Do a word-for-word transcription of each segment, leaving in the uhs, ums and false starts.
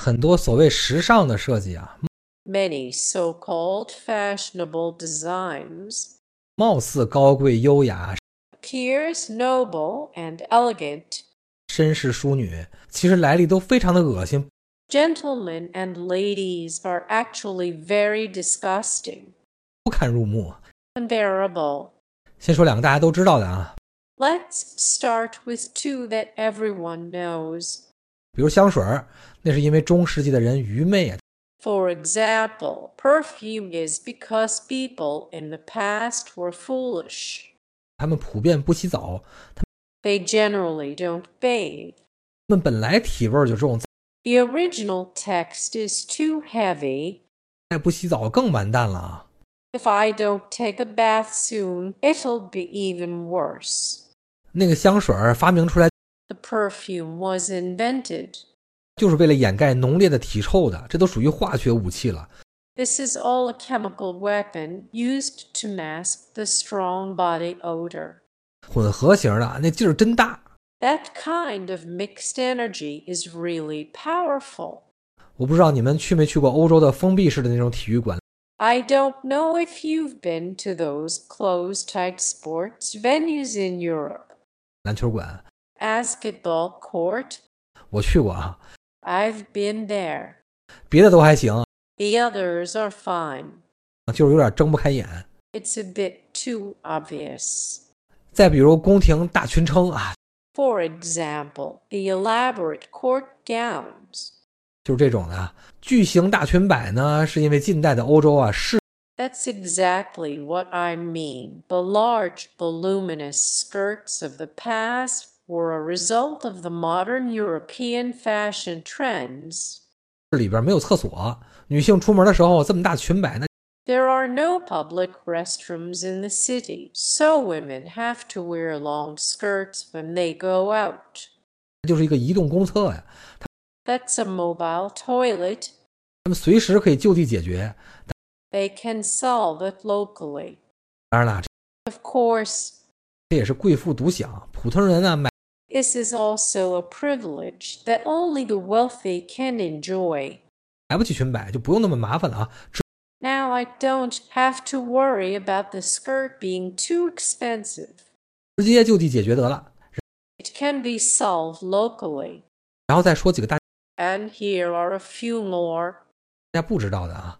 很多所谓时尚的设计啊， Many so-called fashionable designs 貌似高贵优雅， appears noble and elegant. 绅士淑女，其实来历都非常的恶心， Gentlemen and ladies are actually very disgusting, 不堪入目。 unbearable. 先说两个大家都知道的啊， Let's start with two that everyone knows. 比如香水，那是因为中世纪的人愚昧啊， For example, perfume is because people in the past were foolish. 他们普遍不洗澡， They generally don't bathe. 他们本来体味就重， The original text is too heavy. 再不洗澡更完蛋了啊。 If I don't take a bath soon, it'll be even worse. 那个香水发明出来 The perfume was invented. 就是为了掩盖浓烈的体臭的，这都属于化学武器了。 This is all a chemical weapon used to mask the strong body odor. 混合型的那劲儿真大， That kind of mixed energy is really powerful. 我不知道你们去没去过欧洲的封闭式的那种体育馆， I don't know if you've been to those closed-type sports venues in Europe. 篮球馆 Basketball court, 我去过啊， I've been there. 别的都还行， The others are fine. 就是有点睁不开眼。 It's a bit too obvious. 再比如宫廷大裙撑啊， For example, the elaborate court gowns. 就是这种的。巨型大裙摆呢，是因为近代的欧洲啊，是 That's exactly what I mean. The large, voluminous skirts of the past were a result of the modern European fashion trends. 里边没有厕所，女性出门的时候这么大裙摆呢， There are no public restrooms in the city, so women have to wear long skirts when they go out. 就是一个移动公厕呀， That's a mobile toilet. 他们随时可以就地解决。 They can solve it locally. 当然了， Of course, 这也是贵妇独享，普通人啊买 this is also a privilege that only the wealthy can enjoy. 买不起裙摆就不用那么麻烦了啊， Now I don't have to worry about the skirt being too expensive. 直接就地解决得了。 It can be solved locally. 然后再说几个大 And here are a few more. 家不知道的啊，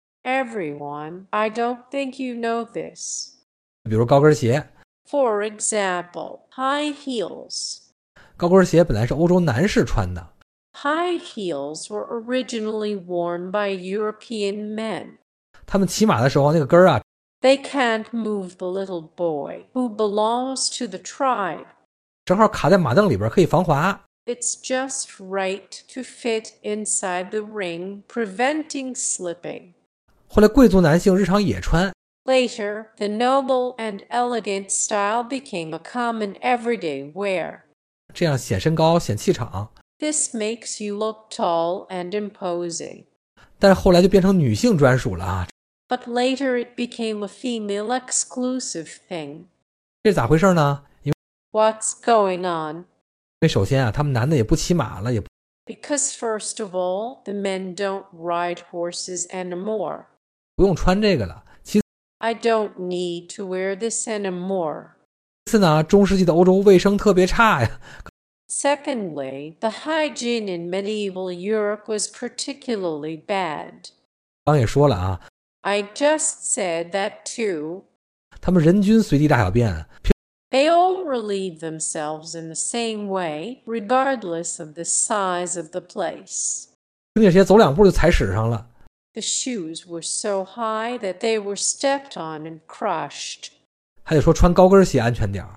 Everyone, I don't think you know this. 比如高跟鞋， For example, high heels. 高跟鞋本来是欧洲男士穿的， High heels were originally worn by European men. 他们骑马的时候那个跟儿啊， They can't move the little boy who belongs to the tribe. 正好卡在马镫里边，可以防滑。 It's just right to fit inside the ring, preventing slipping. 后来贵族男性日常也穿， Later, the noble and elegant style became a common everyday wear. 这样显身高显气场。 This makes you look tall and imposing. 但是后来就变成女性专属了啊， But later it became a female exclusive thing. 这是咋回事呢？因 What's going on? 为首先啊，他们男的也不骑马了，也 Because first of all, the men don't ride horses anymore. 不用穿这个了。其 I don't need to wear this anymore. 次呢，中世纪的欧洲卫生特别差呀。 Secondly, the hygiene in medieval Europe was particularly bad. 刚也说了啊， I just said that too. 他们人均随地大小便， They all relieve themselves in the same way, regardless of the size of the place. 平底鞋走两步就踩屎上了。 The shoes were so high that they were stepped on and crushed. 还得说穿高跟鞋安全点儿。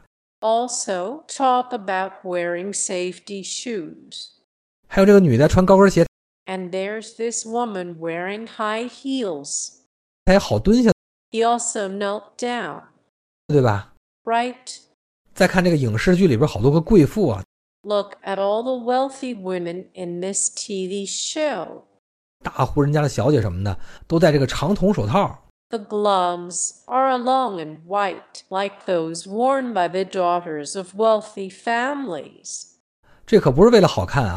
Also, talk about wearing safety shoes. 还有这个女的穿高跟鞋， And there's this woman wearing high heels. 她也好蹲下， He also knelt down. 对吧？ Right? 再看这个影视剧里边好多个贵妇啊， Look at all the wealthy women in this T V show. 大户人家的小姐什么的都戴这个长筒手套。 The gloves are long and white, like those worn by the daughters of wealthy families. 这可不是为了好看啊，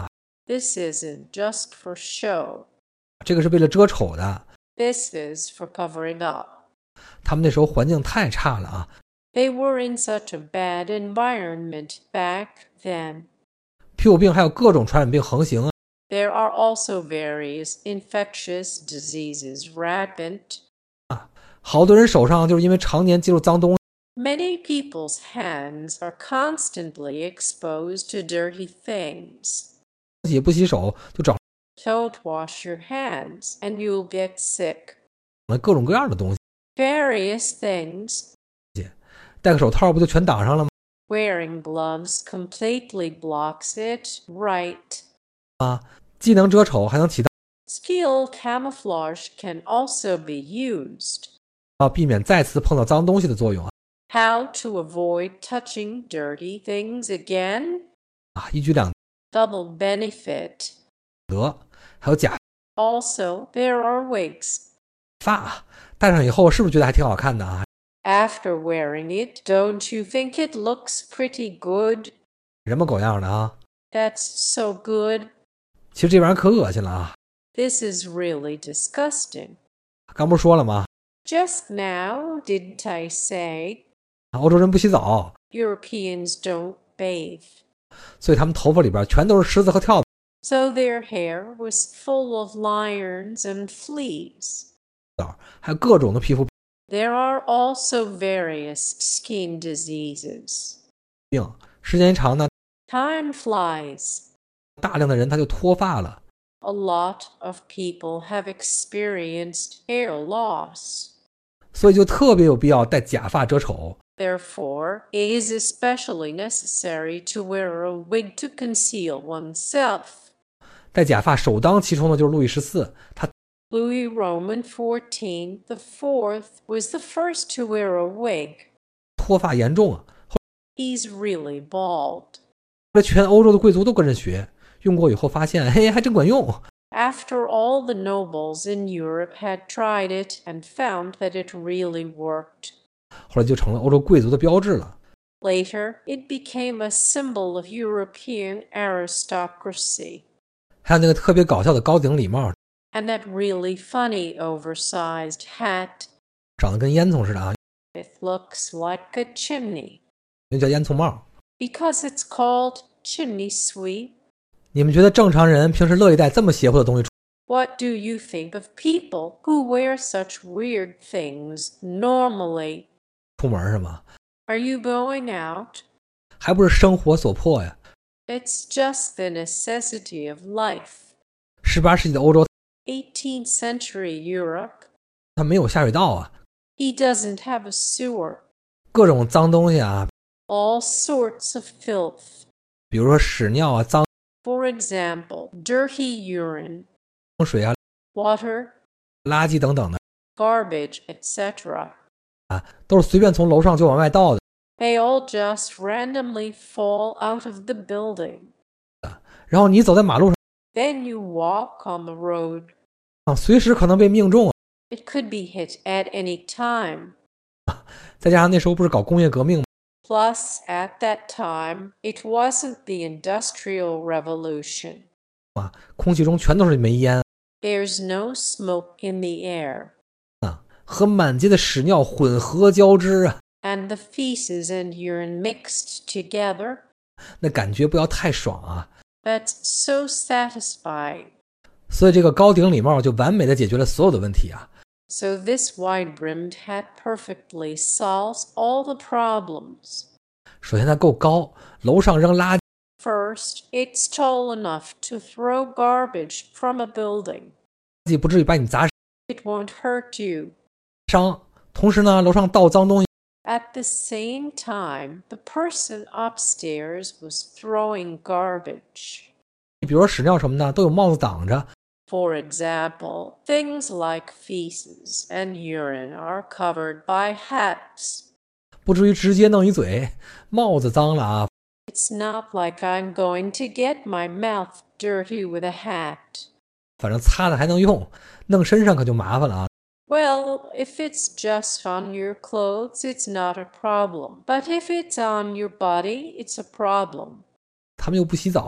This isn't just for show. 这个是为了遮丑的。 This is for covering up. 他们那时候环境太差了啊。 They were in such a bad environment back then. 皮肤病还有各种传染病横行啊。 There are also various infectious diseases rampant. 好多人手上就是因为常年接触脏东西。 Many people's hands are constantly exposed to dirty things. 也不洗手就长 Don't wash your hands and you'll get sick. 了各种各样的东西。 Various things. 戴个手套不就全挡上了吗？ Wearing gloves completely blocks it, right? 既能遮丑还能起到 Skill camouflage can also be used. 啊避免再次碰到脏东西的作用啊。 How to avoid touching dirty things again? 啊一举两 Double benefit. 得。还有假 Also, there are wigs. 发，戴上以后是不是觉得还挺好看的啊？ After wearing it, don't you think it looks pretty good? 人模狗样的啊。 That's so good. 其实这玩意儿可恶心了啊。 This is really disgusting. 刚不是说了吗？ Just now, didn't I say? 欧洲人不洗澡， Europeans don't bathe. 所以他们头发里边全都是虱子和跳蚤， So their hair was full of lions and fleas. 还有各种的皮肤 There are also various skin diseases. 病。时间一长呢， Time flies. 大量的人他就脱发了。 A lot of people have experienced hair loss. 所以就特别有必要戴假发遮丑。 Therefore, it is especially necessary to wear a wig to conceal oneself. 戴假发首当其冲的就是路易十四，他 Louis Roman the fourteenth the fourth was the first to wear a wig. 脱发严重啊。 He's really bald. 后来全欧洲的贵族都跟着学，用过以后发现，嘿，还真管用。 After all the nobles in Europe had tried it and found that it really worked. 后来就成了欧洲贵族的标志了。 Later, it became a symbol of European aristocracy. 还有那个特别搞笑的高顶礼帽， And that really funny oversized hat. 长得跟烟囱似的啊， It looks like a chimney. 那叫烟囱帽。 Because it's called chimney sweep. 你们觉得正常人平时乐意戴这么邪乎的东西 What do you think of people who wear such weird things normally? 出门是吗？ Are you going out? 还不是生活所迫呀。 It's just the necessity of life. 十八世纪的欧洲， eighteenth century Europe. 它没有下水道啊， He doesn't have a sewer. 各种脏东西啊， All sorts of filth. 比如说屎尿啊、脏 For example, dirty urine, 水啊、 water, 垃圾等等的 garbage, et cetera. 啊，都是随便从楼上就往外倒的。 They all just randomly fall out of the building. 然后你走在马路 Then you walk on the road. 上，随时可能被命中啊。 It could be hit at any time. 再加上那时候不是搞工业革命吗？ Plus, at that time, it wasn't the Industrial Revolution. 空气中全都是煤烟 There's no smoke in the air. 啊，和满街的屎尿混合交织啊， And the feces and urine mixed together. 那感觉不要太爽啊。 That's so satisfying. 所以这个高顶礼帽就完美的解决了所有的问题啊。 So this wide-brimmed hat perfectly solves all the problems. 首先它够高，楼上扔垃圾 First, it's tall enough to throw garbage from a building. 不至于把你砸 It won't hurt you. 伤。同时呢，楼上倒脏东西 At the same time, the person upstairs was throwing garbage. 比如说屎尿什么的都有帽子挡着， For example, things like feces and urine are covered by hats. 不至于直接弄一嘴。帽子脏了啊， It's not like I'm going to get my mouth dirty with a hat. 反正擦的还能用，弄身上可就麻烦了啊。 Well, if it's just on your clothes, it's not a problem. But if it's on your body, it's a problem. 他们又不洗澡，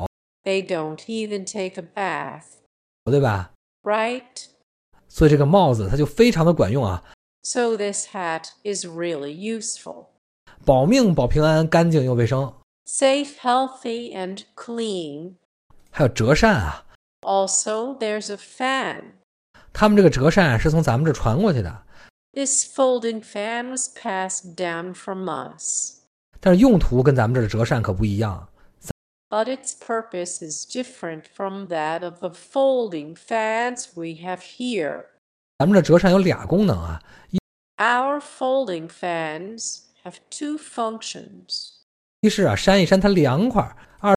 They don't even take a bath, 对吧？ right? 所以这个帽子它就非常的管用啊， So this hat is really useful. 保命保平安，干净又卫生。 Safe, healthy, and clean. 还有折扇啊， Also, there's a fan. 他们这个折扇是从咱们这传过去的， This folding fan was passed down from us, 但是用途跟咱们这的折扇可不一样。 but its purpose is different from that of the folding fans we have here. 咱们这折扇有俩功能啊， Our folding fans have two functions. 一是啊扇一扇它凉快，二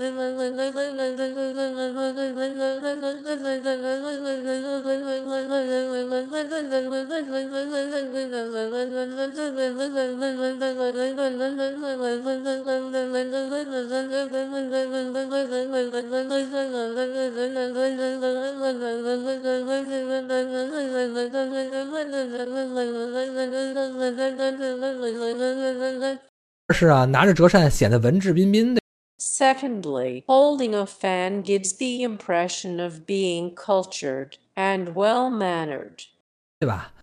是啊拿着折扇显得文质彬彬的。 Secondly, holding a fan gives the impression of being cultured and well-mannered, 对吧？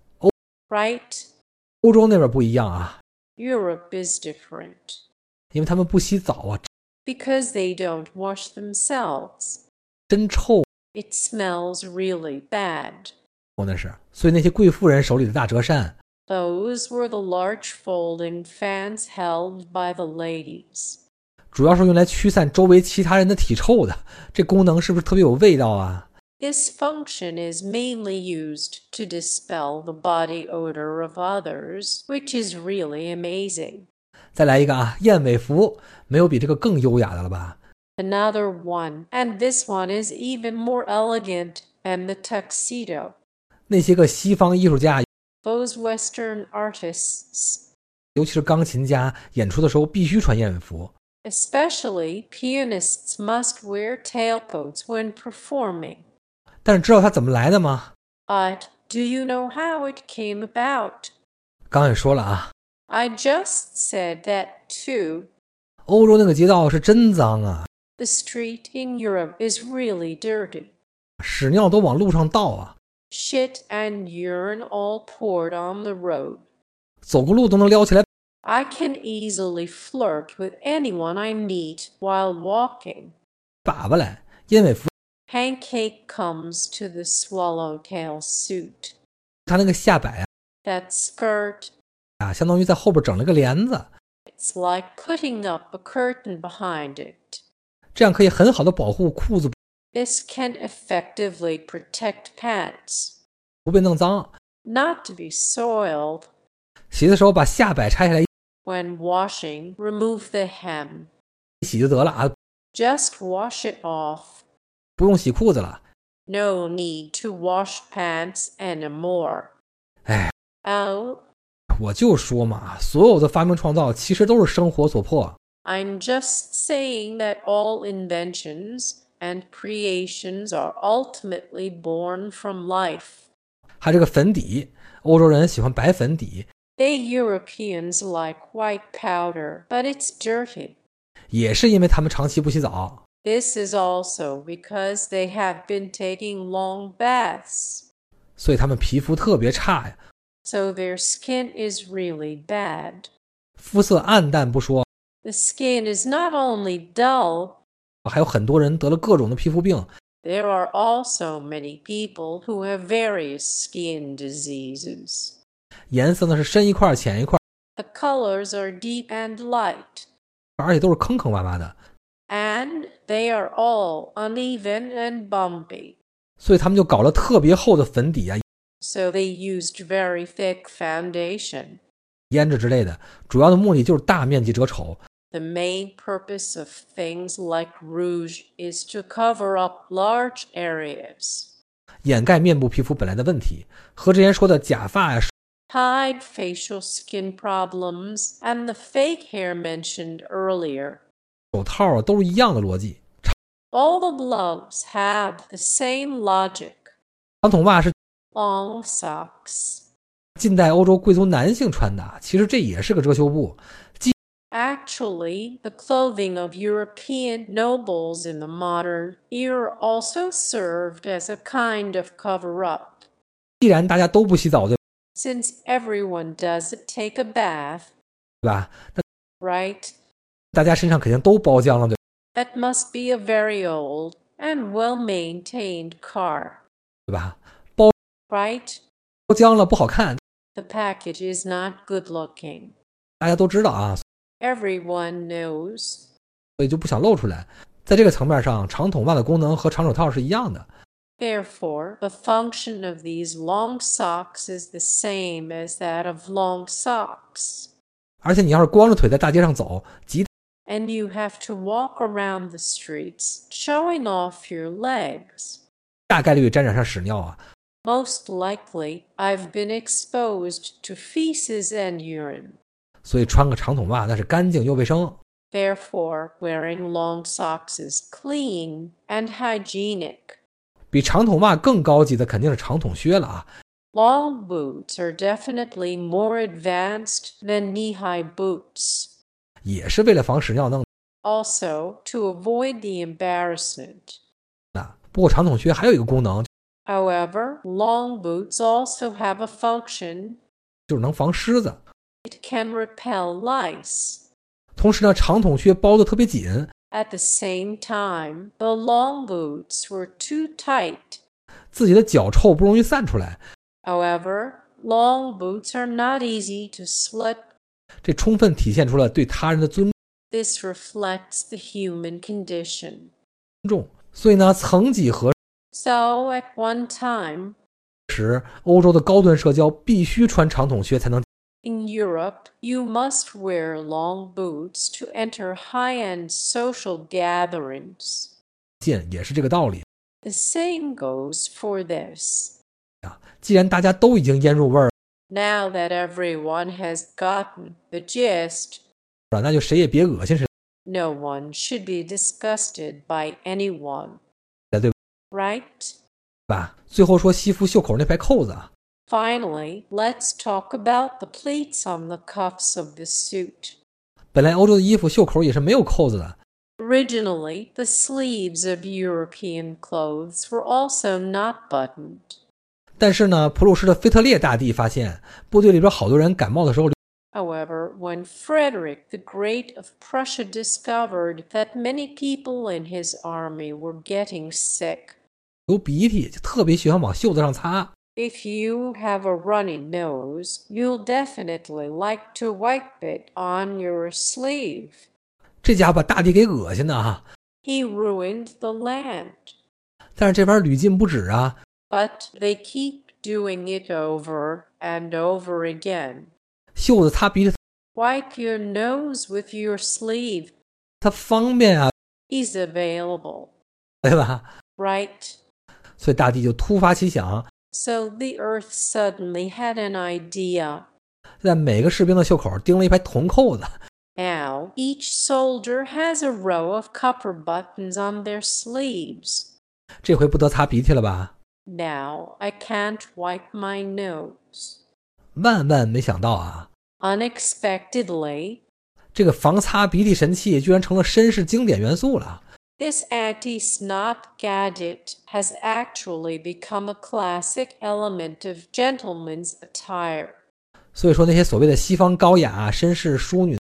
right? 欧洲那边不一样啊， Europe is different, 因为他们不洗澡啊， because they don't wash themselves. 真臭 It smells really bad. 那是。所以那些贵妇人手里的大折扇， Those were the large folding fans held by the ladies. 主要是用来驱散周围其他人的体臭的，这功能是不是特别有味道啊？ This function is mainly used to dispel the body odor of others, which is really amazing. 再来一个啊，燕尾服，没有比这个更优雅的了吧？ Another one, and this one is even more elegant than the tuxedo. 那些个西方艺术家， Those Western artists, 尤其是钢琴家，演出的时候必须穿燕尾服。 especially pianists, must wear tailcoats when performing. 但是知道它怎么来的吗？ But do you know how it came about? 刚也说了啊， I just said that too. 欧洲那个街道是真脏啊， The street in Europe is really dirty. 屎尿都往路上倒啊， Shit and urine all poured on the road. 走个路都能撩起来。 I can easily flirt with anyone I meet while walking. 粑粑来，燕尾服， Pancake comes to the swallowtail suit. 它那个下摆 That skirt, 啊，相当于在后边整了个帘子， it's like putting up a curtain behind it. 这样可以很好的保护裤子 This can effectively protect pants, 不被弄脏。 not to be soiled. 洗的时候把下摆拆下来 When washing, remove the hem. 一洗就得了啊， Just wash it off. 不用洗裤子了。 No need to wash pants anymore. 哎， Oh, 我就说嘛，所有的发明创造其实都是生活所迫。 I'm just saying that all inventions and creations are ultimately born from life. 还有这个粉底，欧洲人喜欢白粉底， They Europeans like white powder, but it's dirty. 也是因为他们长期不洗澡。 This is also because they have been taking long baths, 所以他们皮肤特别差呀， so their skin is really bad. 肤色暗淡不说， The skin is not only dull, 还有很多人得了各种的皮肤病。 there are also many people who have various skin diseases. 颜色呢是深一块浅一块， The colors are deep and light, 而且都是坑坑洼洼的， and they are all uneven and bumpy. 所以他们就搞了特别厚的粉底啊、 So they used very thick foundation. 胭脂之类的，主要的目的就是大面积遮丑。 The main purpose of things like rouge is to cover up large areas, 掩盖面部皮肤本来的问题，和之前说的假发呀、 hide facial skin problems, and the fake hair mentioned earlier. 手套啊都是一样的逻辑。 All the gloves have the same logic. 长筒袜是 Long socks. 近代欧洲贵族男性穿的，其实这也是个遮羞布。 Actually, the clothing of European nobles in the modern era also served as a kind of cover-up. 既然大家都不洗澡，对 Since everyone doesn't take a bath, 吧？那 right? 大家身上肯定都包浆了，对 That must be a very old and well-maintained car, 对吧？ right? 包浆了不好看， The package is not good-looking. 大家都知道啊， Everyone knows. 所以就不想露出来。在这个层面上，长筒袜的功能和长手套是一样的。 Therefore, the function of these long socks is the same as that of long socks. 而且你要是光着腿在大街上走，极 And you have to walk around the streets, showing off your legs. 大概率沾染上屎尿啊。 Most likely, I've been exposed to feces and urine. 所以穿个长筒袜那是干净又卫生。 Therefore, wearing long socks is clean and hygienic. 比长筒袜更高级的肯定是长筒靴了啊。 Long boots are definitely more advanced than knee-high boots. 也是为了防屎尿弄 Also, to avoid the embarrassment. 的。不过长筒靴还有一个功能， However, long boots also have a function. 就是能防虱子。 It can repel lice. 同时呢，长筒靴包得特别紧， At the same time, the long boots were too tight. 自己的脚臭不容易散出来。 However, long boots are not easy to slip. 这充分体现出了对他人的尊 This reflects the human condition. 重。所以呢，曾几何 So, at one time, 时，欧洲的高端社交必须穿长筒靴才能 in Europe, you must wear long boots to enter high-end social gatherings. 进，也是这个道理。 The same goes for this. 既然大家都已经腌入味儿 Now that everyone has gotten the gist, 了，那就谁也别恶心谁， no one should be disgusted by anyone, 对 right? 吧？最后说西服袖口那排扣子啊， Finally, let's talk about the pleats on the cuffs of the suit. 本来欧洲的衣服袖口也是没有扣子的， Originally, the sleeves of European clothes were also not buttoned. 但是呢，普鲁士的腓特烈大帝发现部队里边好多人感冒的时候 However, when Frederick the Great of Prussia discovered that many people in his army were getting sick, 流鼻涕，就特别喜欢往袖子上擦。 if you have a runny nose, you'll definitely like to wipe it on your sleeve. 这家伙把大帝给恶心的啊！ He ruined the land. 但是这玩意儿屡禁不止啊， But they keep doing it over and over again. 袖子擦鼻涕 Wipe your nose with your sleeve. 它方便啊， Is available, 对吧？ right? 所以大帝就突发奇想， So the earth suddenly had an idea. 在每个士兵的袖口钉了一排铜扣子， Now, each soldier has a row of copper buttons on their sleeves. 这回不得擦鼻涕了吧？ Now, I can't wipe my nose. 万万没想到啊， Unexpectedly, 这个防擦鼻涕神器居然成了绅士经典元素了。 this anti-snot gadget has actually become a classic element of gentlemen's attire. 所以说那些所谓的西方高雅绅士淑女，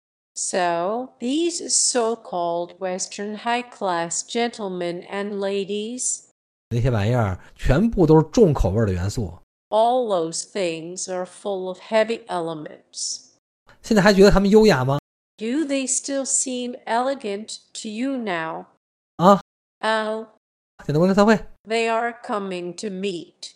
So, these so-called Western high-class gentlemen and ladies, 那些玩意儿全部都是重口味的元素。 all those things are full of heavy elements. 现在还觉得他们优雅吗？ Do they still seem elegant to you now? 啊， Oh, 简单文科大会。 they are coming to meet.